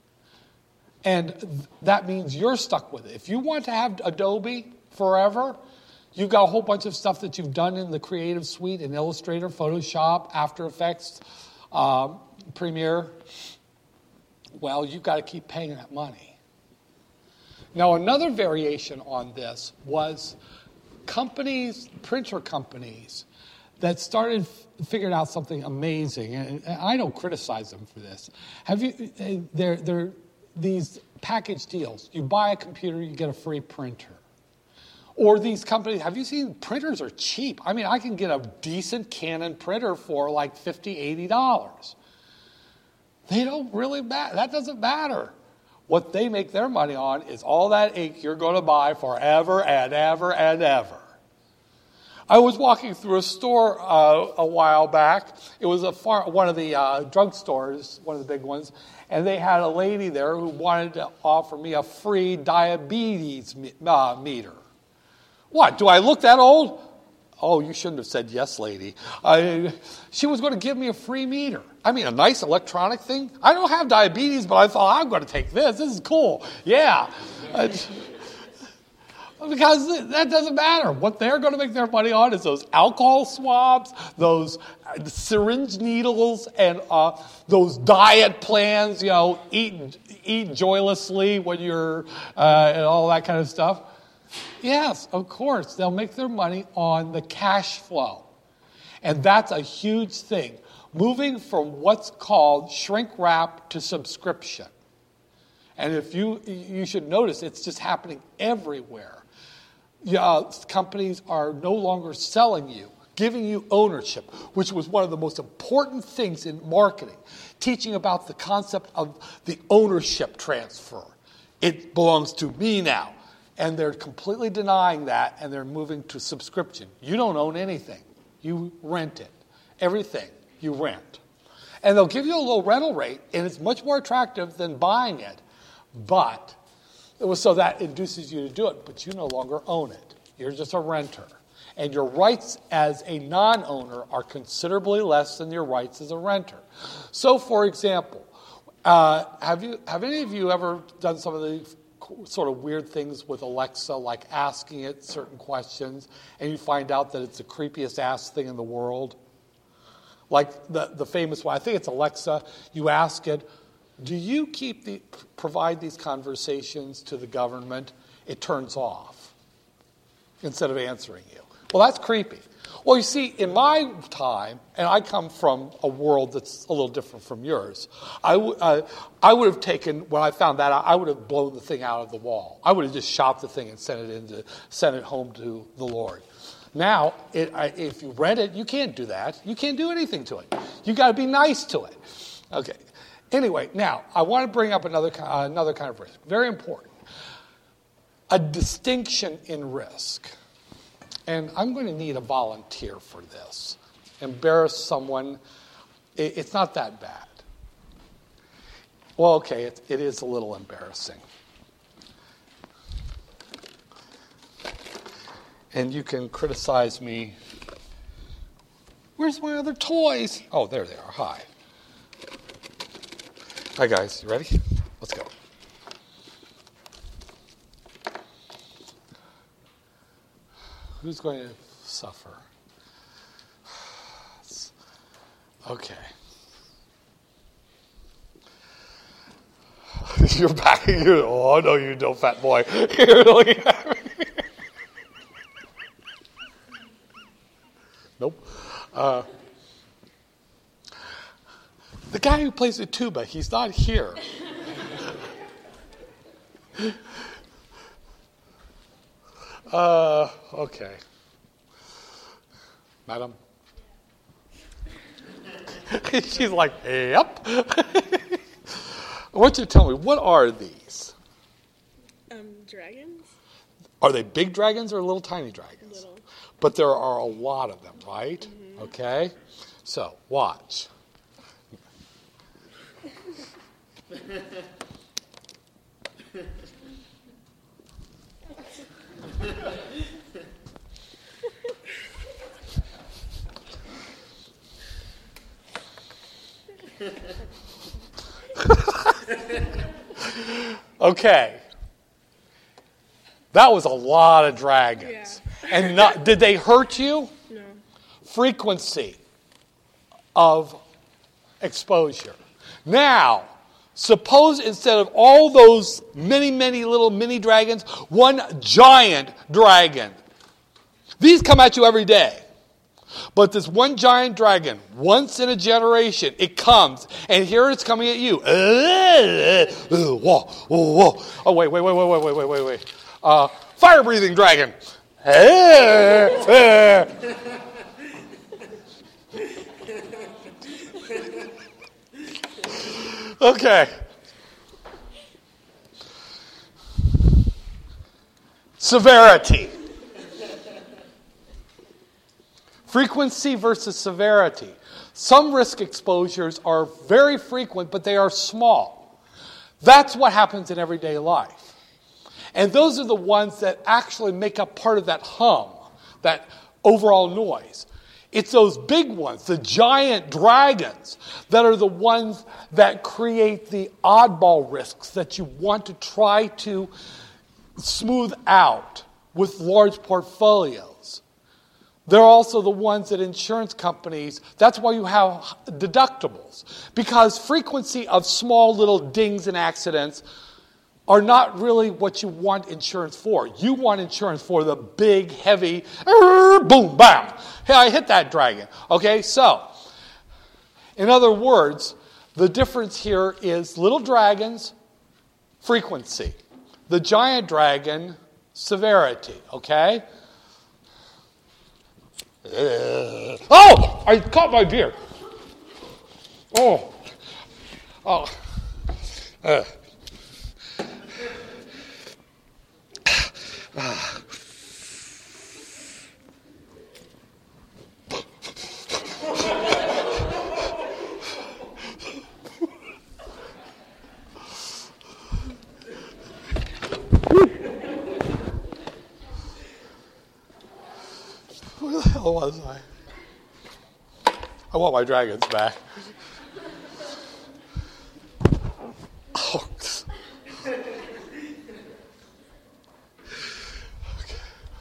And that means you're stuck with it. If you want to have Adobe forever, you've got a whole bunch of stuff that you've done in the Creative Suite, in Illustrator, Photoshop, After Effects, Premiere. Well, you've got to keep paying that money. Now, another variation on this was companies, printer companies, that started figuring out something amazing, and I don't criticize them for this. They're these package deals. You buy a computer, you get a free printer. Or these companies, have you seen, printers are cheap. I mean, I can get a decent Canon printer for like $50, $80. They don't really matter. That doesn't matter. What they make their money on is all that ink you're going to buy forever and ever and ever. I was walking through a store a while back. It was one of the drugstores, one of the big ones, and they had a lady there who wanted to offer me a free diabetes meter. What, do I look that old? Oh, you shouldn't have said yes, lady. She was going to give me a free meter. I mean, a nice electronic thing. I don't have diabetes, but I thought, I'm going to take this. This is cool. Yeah. Because that doesn't matter. What they're going to make their money on is those alcohol swabs, those syringe needles, and those diet plans, eat joylessly when you're, and all that kind of stuff. Yes, of course, they'll make their money on the cash flow. And that's a huge thing. Moving from what's called shrink wrap to subscription. And if you should notice, it's just happening everywhere. Companies are no longer selling you, giving you ownership, which was one of the most important things in marketing, teaching about the concept of the ownership transfer. It belongs to me now. And they're completely denying that, and they're moving to subscription. You don't own anything. You rent it. Everything you rent. And they'll give you a low rental rate, and it's much more attractive than buying it. But so that induces you to do it, but you no longer own it. You're just a renter. And your rights as a non-owner are considerably less than your rights as a renter. So, for example, have any of you ever done some of the sort of weird things with Alexa, like asking it certain questions, and you find out that it's the creepiest ass thing in the world? Like the famous one, I think it's Alexa, you ask it, do you provide these conversations to the government? It turns off instead of answering you. Well, that's creepy. Well, you see, in my time, and I come from a world that's a little different from yours, I would have taken, when I found that out, I would have blown the thing out of the wall. I would have just shot the thing and sent it home to the Lord. Now, if you rent it, you can't do that. You can't do anything to it. You got to be nice to it. Okay. Anyway, now, I want to bring up another kind of risk. Very important. A distinction in risk. And I'm going to need a volunteer for this. Embarrass someone. It's not that bad. Well, okay, it is a little embarrassing. And you can criticize me. Where's my other toys? Oh, there they are. Hi. Hi, guys. You ready? Let's go. Who's going to suffer? Okay. You're back. Oh, no, you don't, fat boy. You're looking at me. Nope. The guy who plays the tuba, he's not here. Okay. Madam? She's like, yep. I want you to tell me, what are these? Dragons? Are they big dragons or little tiny dragons? Little. But there are a lot of them, right? Mm-hmm. Okay. So, watch. Okay. That was a lot of dragons. Yeah. And did they hurt you? No. Frequency of exposure. Now, suppose instead of all those many, many little mini dragons, one giant dragon. These come at you every day. But this one giant dragon, once in a generation, it comes, and here it's coming at you. Oh, wait. Fire-breathing dragon. Okay. Severity. Frequency versus severity. Some risk exposures are very frequent, but they are small. That's what happens in everyday life. And those are the ones that actually make up part of that hum, that overall noise. It's those big ones, the giant dragons, that are the ones that create the oddball risks that you want to try to smooth out with large portfolios. They're also the ones that insurance companies, that's why you have deductibles. Because frequency of small little dings and accidents are not really what you want insurance for. You want insurance for the big, heavy, boom, bam. Hey, I hit that dragon. Okay, so, in other words, the difference here is little dragons, frequency. The giant dragon, severity. Okay? Oh! I caught my beer. Oh. Where the hell was I? I want my dragons back. Oh. Okay.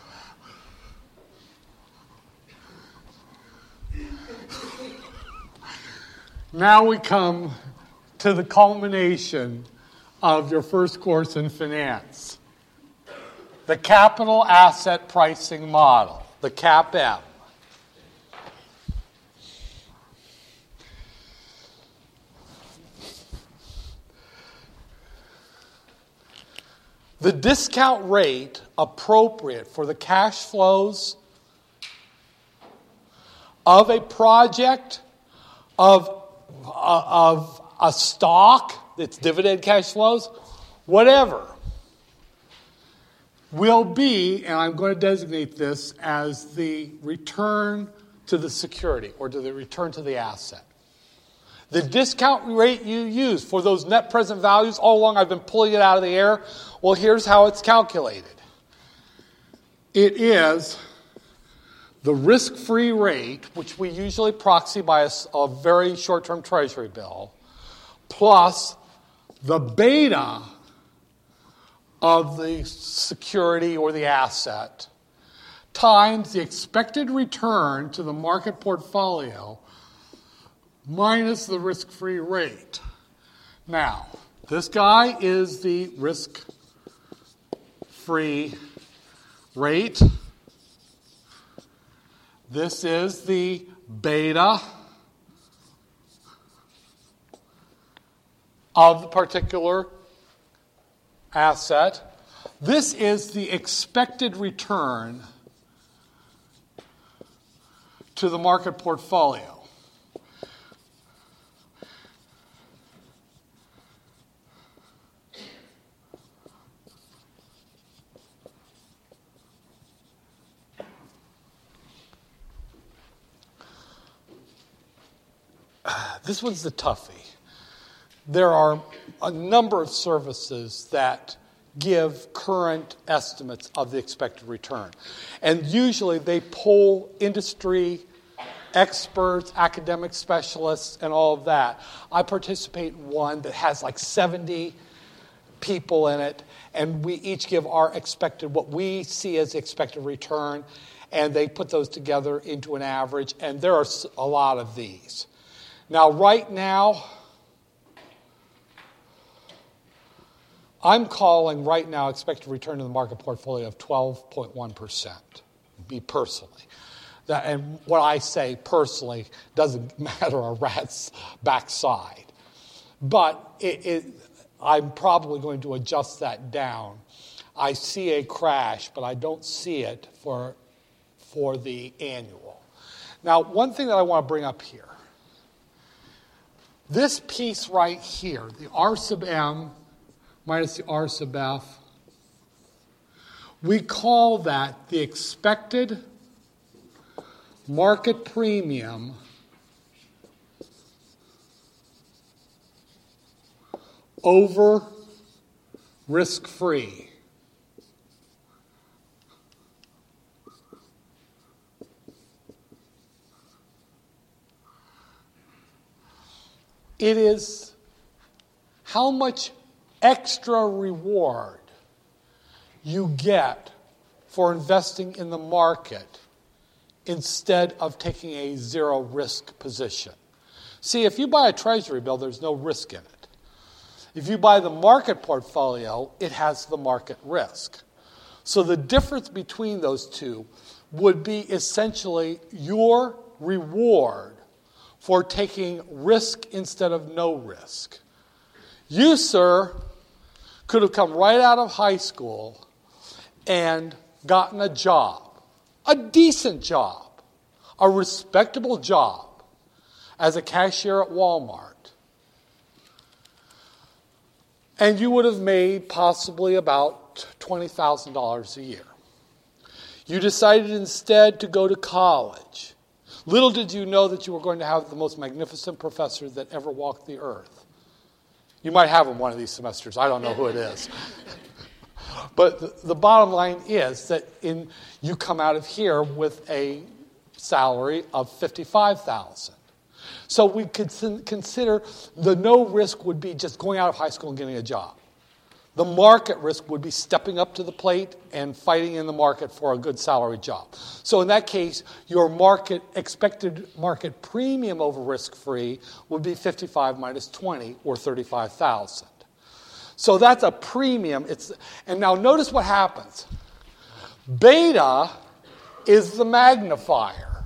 Now we come to the culmination of your first course in finance. The capital asset pricing model. The CAPM. The discount rate appropriate for the cash flows of a project, of a stock, its dividend cash flows, whatever, will be, and I'm going to designate this as the return to the security or to the return to the asset. The discount rate you use for those net present values, all along I've been pulling it out of the air. Well, here's how it's calculated. It is the risk-free rate, which we usually proxy by a very short-term treasury bill, plus the beta of the security or the asset times the expected return to the market portfolio minus the risk-free rate. Now, This guy is the risk-free rate. This is the beta of the particular asset. This is the expected return to the market portfolio. This one's the toughie. There are a number of services that give current estimates of the expected return. And usually they poll industry experts, academic specialists, and all of that. I participate in one that has like 70 people in it, and we each give our what we see as the expected return, and they put those together into an average, and there are a lot of these. Now, right now, I'm calling right now expected return to the market portfolio of 12.1%, me personally. And what I say personally doesn't matter a rat's backside. But I'm probably going to adjust that down. I see a crash, but I don't see it for the annual. Now, one thing that I want to bring up here. This piece right here, the R sub M minus the R sub F, we call that the expected market premium over risk-free. It is how much extra reward you get for investing in the market instead of taking a zero risk position. See, if you buy a treasury bill, there's no risk in it. If you buy the market portfolio, it has the market risk. So the difference between those two would be essentially your reward for taking risk instead of no risk. You, sir, could have come right out of high school and gotten a job, a decent job, a respectable job as a cashier at Walmart. And you would have made possibly about $20,000 a year. You decided instead to go to college. Little did you know that you were going to have the most magnificent professor that ever walked the earth. You might have him one of these semesters. I don't know who it is. But the bottom line is that you come out of here with a salary of $55,000. So we could consider the no risk would be just going out of high school and getting a job. The market risk would be stepping up to the plate and fighting in the market for a good salary job. So in that case, your expected market premium over risk-free would be 55 minus 20, or 35,000. So that's a premium. And now notice what happens. Beta is the magnifier.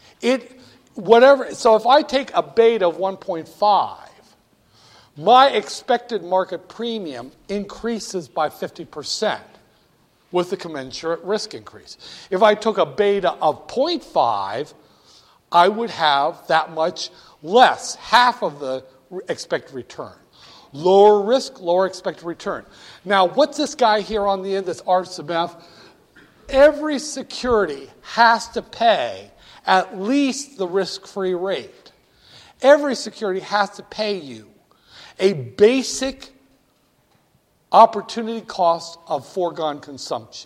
So if I take a beta of 1.5, my expected market premium increases by 50% with the commensurate risk increase. If I took a beta of 0.5, I would have that much less, half of the expected return. Lower risk, lower expected return. Now, what's this guy here on the end, this R sub F? Every security has to pay at least the risk-free rate. Every security has to pay you a basic opportunity cost of foregone consumption.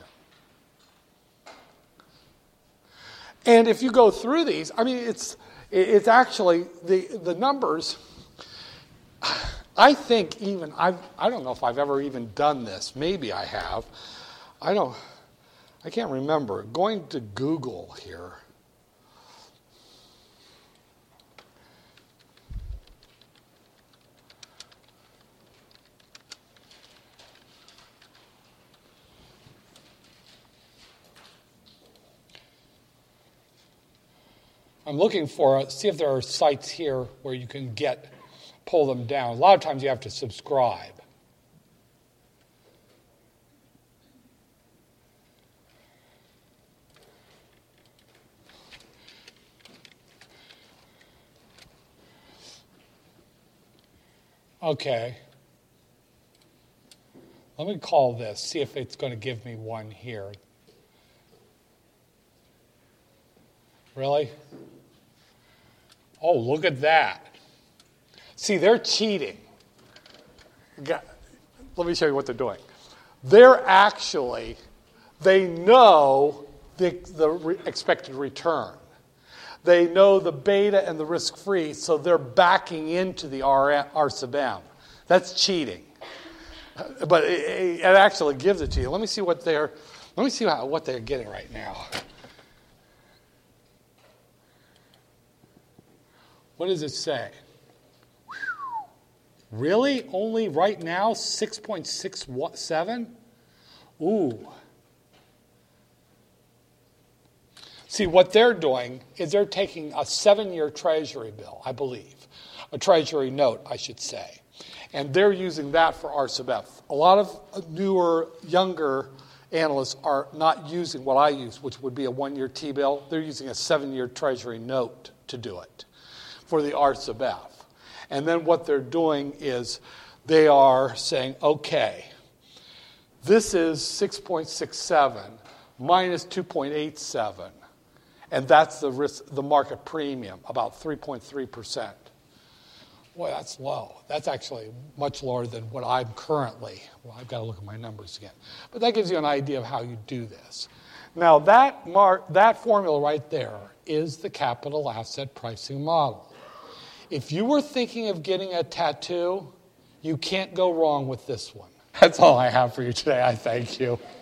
And if you go through these, I mean, it's actually the numbers. I think even I don't know if I've ever even done this. Maybe I have. I can't remember. Going to Google here. I'm looking for, see if there are sites here where you can pull them down. A lot of times you have to subscribe. Okay. Let me call this, see if it's going to give me one here. Really? Oh, look at that. See, they're cheating. Let me show you what they're doing. They know the expected return. They know the beta and the risk-free, so they're backing into the R sub M. That's cheating. But it actually gives it to you. Let me see what they're getting right now. What does it say? Really? Only right now 6.67? Ooh. See, what they're doing is they're taking a 7-year Treasury bill, I believe. A Treasury note, I should say. And they're using that for R sub F. A lot of newer, younger analysts are not using what I use, which would be a 1-year T-bill. They're using a 7-year Treasury note to do it for the R sub F. And then what they're doing is they are saying, okay, this is 6.67 minus 2.87. And that's the market premium, about 3.3%. Boy, that's low. That's actually much lower than what I'm currently. Well, I've got to look at my numbers again. But that gives you an idea of how you do this. Now, that formula right there is the capital asset pricing model. If you were thinking of getting a tattoo, you can't go wrong with this one. That's all I have for you today. I thank you.